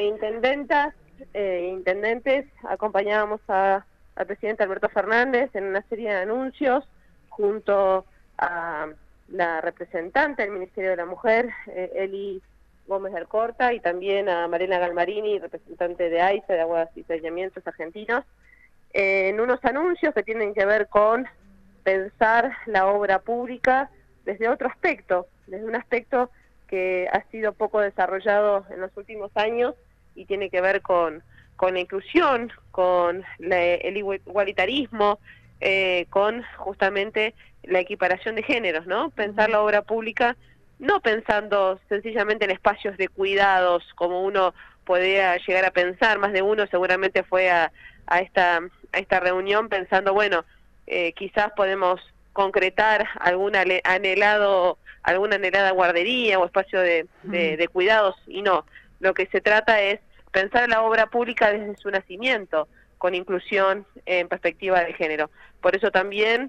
de intendentas e intendentes acompañábamos al presidente Alberto Fernández en una serie de anuncios junto a la representante del Ministerio de la Mujer, Eli Gómez del Corta, y también a Mariela Galmarini, representante de AISA, de Aguas y Saneamientos Argentinos, en unos anuncios que tienen que ver con pensar la obra pública desde otro aspecto, desde un aspecto que ha sido poco desarrollado en los últimos años y tiene que ver con la inclusión, con el igualitarismo, con justamente la equiparación de géneros, ¿no? Pensar la obra pública no pensando sencillamente en espacios de cuidados, como uno podría llegar a pensar, más de uno seguramente fue a esta reunión pensando, bueno, quizás podemos concretar alguna anhelada guardería o espacio de cuidados, y no, lo que se trata es pensar la obra pública desde su nacimiento, con inclusión en perspectiva de género. Por eso también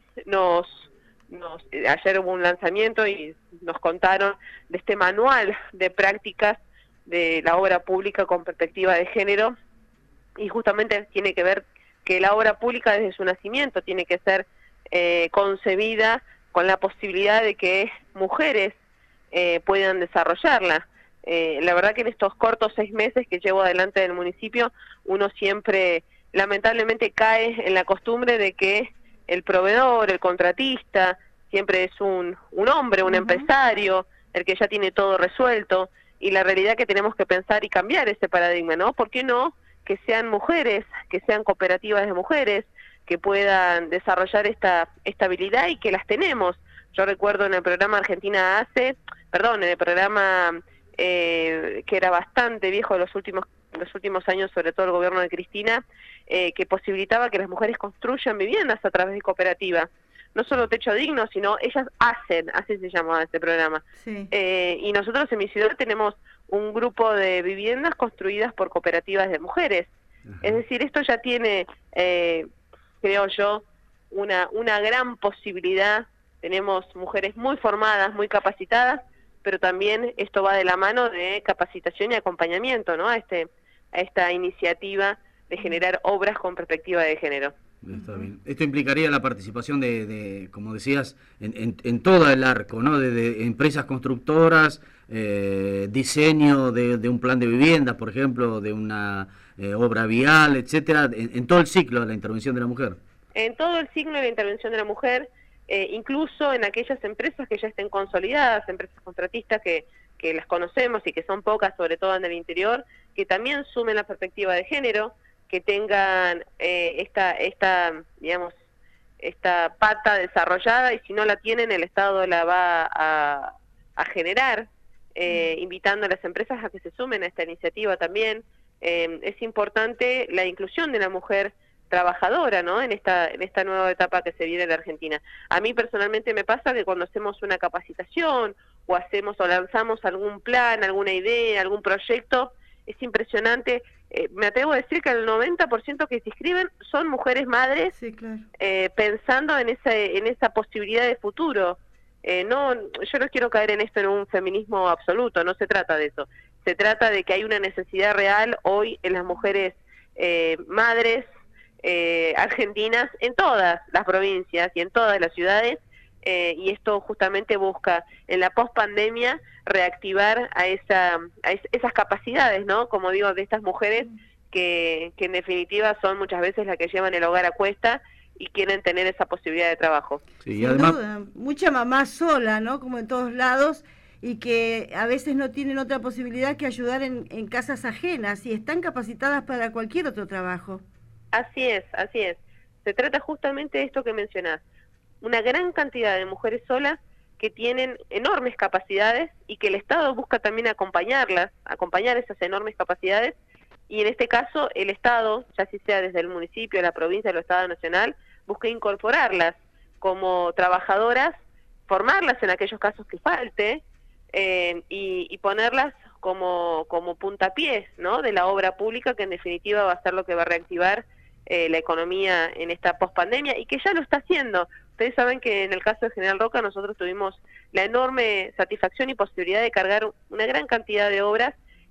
ayer hubo un lanzamiento y nos contaron de este manual de prácticas de la obra pública con perspectiva de género, y justamente tiene que ver que la obra pública desde su nacimiento tiene que ser concebida con la posibilidad de que mujeres puedan desarrollarla. La verdad que en estos cortos 6 meses que llevo adelante del municipio, uno siempre lamentablemente cae en la costumbre de que el proveedor, el contratista, siempre es un hombre, un empresario, el que ya tiene todo resuelto, y la realidad que tenemos que pensar y cambiar ese paradigma, ¿no? ¿Por qué no que sean mujeres, que sean cooperativas de mujeres, que puedan desarrollar esta habilidad, y que las tenemos? Yo recuerdo en el programa en el programa que era bastante viejo de los últimos años, sobre todo el gobierno de Cristina, que posibilitaba que las mujeres construyan viviendas a través de cooperativas. No solo techo digno, sino ellas hacen, así se llamaba este programa. Sí. Y nosotros en mi ciudad tenemos un grupo de viviendas construidas por cooperativas de mujeres. Es decir, esto ya tiene, creo yo, una gran posibilidad. Tenemos mujeres muy formadas, muy capacitadas, pero también esto va de la mano de capacitación y acompañamiento, ¿no? A esta iniciativa de generar obras con perspectiva de género. Está bien. Esto implicaría la participación de como decías, en todo el arco, ¿no? De empresas constructoras, diseño de un plan de vivienda, por ejemplo, de una obra vial, etcétera, en todo el ciclo de la intervención de la mujer. En todo el ciclo de la intervención de la mujer, incluso en aquellas empresas que ya estén consolidadas, empresas contratistas que las conocemos y que son pocas, sobre todo en el interior, que también sumen la perspectiva de género, que tengan esta pata desarrollada, y si no la tienen, el Estado la va a generar, invitando a las empresas a que se sumen a esta iniciativa también. Es importante la inclusión de la mujer trabajadora, ¿no? En esta nueva etapa que se viene en la Argentina. A mí personalmente me pasa que cuando hacemos una capacitación o lanzamos algún plan, alguna idea, algún proyecto, es impresionante. Me atrevo a decir que el 90% que se inscriben son mujeres madres. Sí, claro. Pensando en esa posibilidad de futuro. Yo no quiero caer en un feminismo absoluto, no se trata de eso. Se trata de que hay una necesidad real hoy en las mujeres madres argentinas, en todas las provincias y en todas las ciudades, y esto justamente busca en la pospandemia reactivar a esas capacidades, ¿no? Como digo, de estas mujeres que en definitiva son muchas veces las que llevan el hogar a cuesta y quieren tener esa posibilidad de trabajo. Sí, y además, sin duda, mucha mamá sola, ¿no? Como en todos lados, y que a veces no tienen otra posibilidad que ayudar en casas ajenas, y están capacitadas para cualquier otro trabajo. Así es. Se trata justamente de esto que mencionás. Una gran cantidad de mujeres solas que tienen enormes capacidades y que el Estado busca también acompañar esas enormes capacidades, y en este caso el Estado, ya sea desde el municipio, la provincia, el Estado nacional, busca incorporarlas como trabajadoras, formarlas en aquellos casos que falte, y ponerlas como puntapiés, ¿no? De la obra pública, que en definitiva va a ser lo que va a reactivar la economía en esta pospandemia, y que ya lo está haciendo. Ustedes saben que en el caso de General Roca nosotros tuvimos la enorme satisfacción y posibilidad de cargar una gran cantidad de obras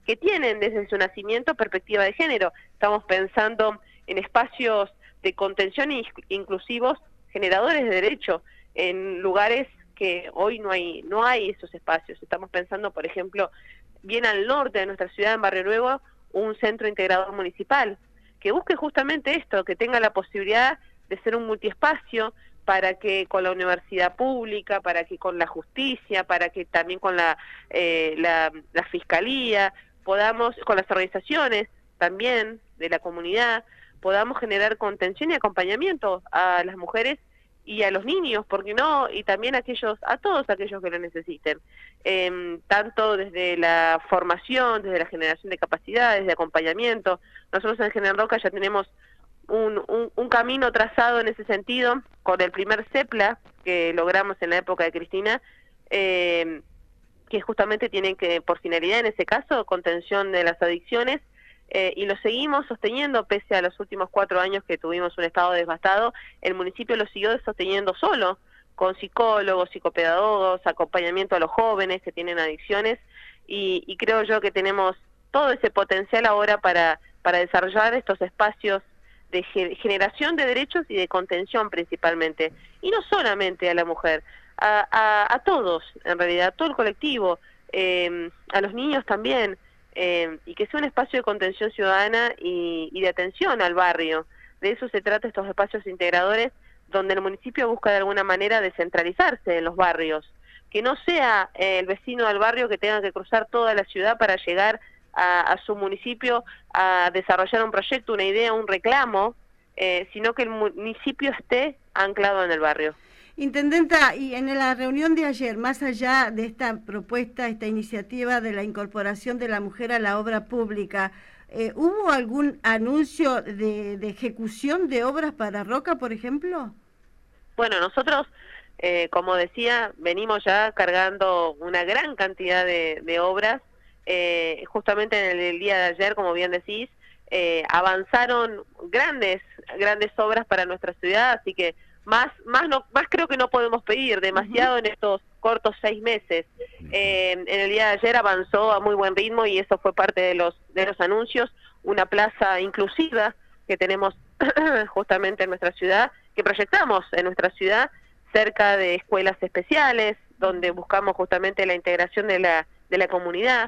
que tienen desde su nacimiento perspectiva de género. Estamos pensando en espacios de contención inclusivos, generadores de derecho, en lugares que hoy no hay esos espacios. Estamos pensando, por ejemplo, bien al norte de nuestra ciudad, en Barrio Nuevo, un centro integrador municipal, que busque justamente esto, que tenga la posibilidad de ser un multiespacio, para que con la universidad pública, para que con la justicia, para que también con la fiscalía, podamos, con las organizaciones también de la comunidad, podamos generar contención y acompañamiento a las mujeres y a los niños, porque no, y también a todos aquellos que lo necesiten, tanto desde la formación, desde la generación de capacidades, de acompañamiento. Nosotros en General Roca ya tenemos un camino trazado en ese sentido, con el primer CEPLA que logramos en la época de Cristina, que justamente tienen que, por finalidad en ese caso, contención de las adicciones, y lo seguimos sosteniendo pese a los últimos 4 años que tuvimos un estado devastado. El municipio lo siguió sosteniendo solo, con psicólogos, psicopedagogos, acompañamiento a los jóvenes que tienen adicciones, y creo yo que tenemos todo ese potencial ahora para desarrollar estos espacios de generación de derechos y de contención principalmente, y no solamente a la mujer, a todos, en realidad, a todo el colectivo, a los niños también, y que sea un espacio de contención ciudadana y de atención al barrio. De eso se trata estos espacios integradores, donde el municipio busca de alguna manera descentralizarse en los barrios, que no sea el vecino del barrio que tenga que cruzar toda la ciudad para llegar a su municipio a desarrollar un proyecto, una idea, un reclamo, sino que el municipio esté anclado en el barrio. Intendenta, y en la reunión de ayer, más allá de esta propuesta, esta iniciativa de la incorporación de la mujer a la obra pública, ¿hubo algún anuncio de ejecución de obras para Roca, por ejemplo? Bueno, nosotros, como decía, venimos ya cargando una gran cantidad de obras. Justamente en el día de ayer, como bien decís, avanzaron grandes obras para nuestra ciudad, así que más creo que no podemos pedir demasiado en estos cortos 6 meses. En el día de ayer avanzó a muy buen ritmo y eso fue parte de los anuncios, una plaza inclusiva que tenemos justamente en nuestra ciudad, que proyectamos en nuestra ciudad cerca de escuelas especiales, donde buscamos justamente la integración de la comunidad.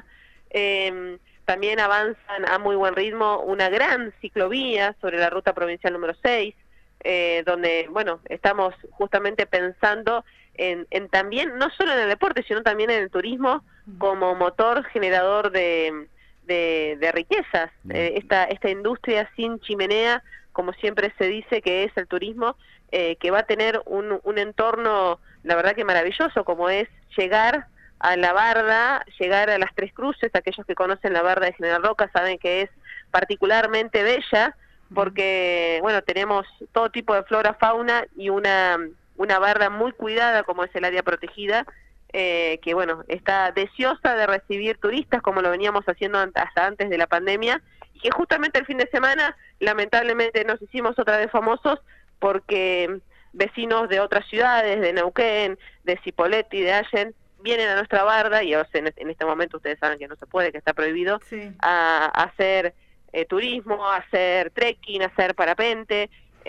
También avanzan a muy buen ritmo una gran ciclovía sobre la ruta provincial número 6, donde, bueno, estamos justamente pensando en también, no solo en el deporte, sino también en el turismo como motor generador de riquezas. Esta industria sin chimenea, como siempre se dice que es el turismo, que va a tener un entorno, la verdad que maravilloso, como es llegar a la barda, llegar a las Tres Cruces. Aquellos que conocen la barda de General Roca saben que es particularmente bella, porque, bueno, tenemos todo tipo de flora, fauna y una barda muy cuidada como es el área protegida, que, bueno, está deseosa de recibir turistas como lo veníamos haciendo hasta antes de la pandemia, y que justamente el fin de semana lamentablemente nos hicimos otra vez famosos porque vecinos de otras ciudades, de Neuquén, de Cipolletti, de Allen, vienen a nuestra barda, y en este momento ustedes saben que no se puede, que está prohibido, sí, a hacer turismo, a hacer trekking, a hacer parapente.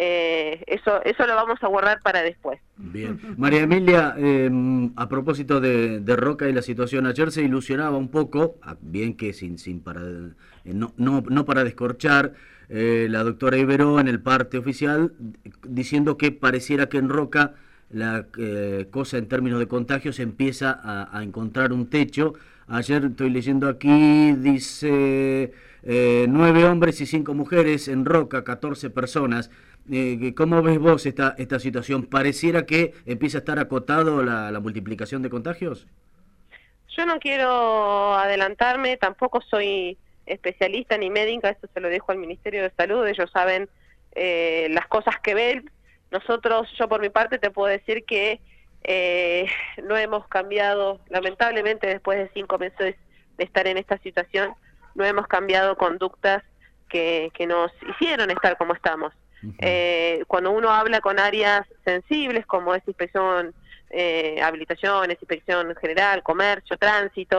Eso lo vamos a guardar para después. Bien. María Emilia, a propósito de Roca y la situación, ayer se ilusionaba un poco, bien que no para descorchar, la doctora Ibero en el parte oficial, diciendo que pareciera que en Roca la cosa en términos de contagios empieza a encontrar un techo. Ayer estoy leyendo aquí, dice 9 hombres y 5 mujeres en Roca, 14 personas. ¿Cómo ves vos esta situación? ¿Pareciera que empieza a estar acotado la multiplicación de contagios? Yo no quiero adelantarme, tampoco soy especialista ni médica, esto se lo dejo al Ministerio de Salud, ellos saben las cosas que ven. Nosotros, yo por mi parte te puedo decir que no hemos cambiado, lamentablemente después de 5 meses de estar en esta situación, no hemos cambiado conductas que nos hicieron estar como estamos. Cuando uno habla con áreas sensibles como es inspección, habilitaciones, inspección general, comercio, tránsito,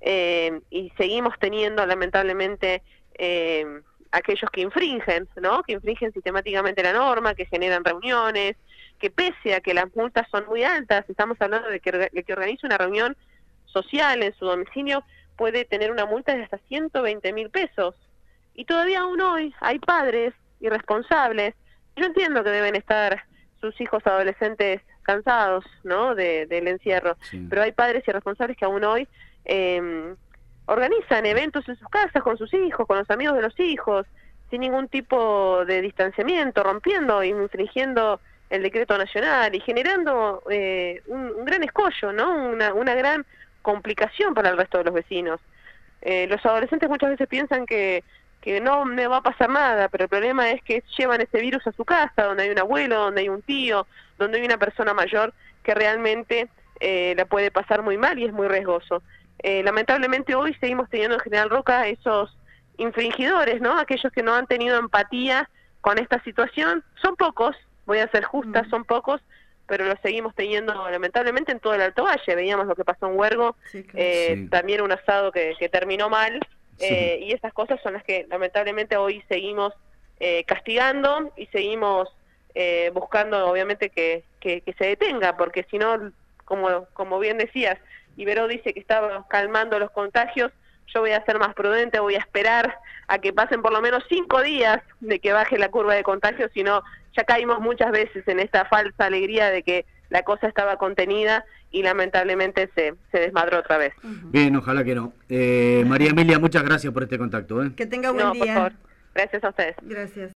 y seguimos teniendo lamentablemente aquellos que infringen, ¿no? Que infringen sistemáticamente la norma, que generan reuniones, que pese a que las multas son muy altas, estamos hablando de que el que organiza una reunión social en su domicilio puede tener una multa de hasta 120.000 pesos. Y todavía aún hoy hay padres irresponsables. Yo entiendo que deben estar sus hijos adolescentes cansados, ¿no? Del encierro, sí. Pero hay padres irresponsables que aún hoy organizan eventos en sus casas con sus hijos, con los amigos de los hijos, sin ningún tipo de distanciamiento, rompiendo, infringiendo el decreto nacional y generando un gran escollo, ¿no? Una gran complicación para el resto de los vecinos. Los adolescentes muchas veces piensan que no me va a pasar nada, pero el problema es que llevan ese virus a su casa, donde hay un abuelo, donde hay un tío, donde hay una persona mayor que realmente la puede pasar muy mal y es muy riesgoso. Lamentablemente hoy seguimos teniendo en General Roca esos infringidores, ¿no? Aquellos que no han tenido empatía con esta situación. Son pocos, voy a ser justa, son pocos, pero los seguimos teniendo lamentablemente en todo el Alto Valle. Veíamos lo que pasó en Huergo, sí, claro. Sí. También un asado que terminó mal, sí. Y esas cosas son las que lamentablemente hoy seguimos castigando y seguimos buscando obviamente que se detenga, porque si no, como bien decías, Ibero dice que estaba calmando los contagios, yo voy a ser más prudente, voy a esperar a que pasen por lo menos 5 días de que baje la curva de contagios, si no, ya caímos muchas veces en esta falsa alegría de que la cosa estaba contenida y lamentablemente se desmadró otra vez. Bien, ojalá que no. María Emilia, muchas gracias por este contacto. Que tenga buen día. Por favor. Gracias a ustedes. Gracias.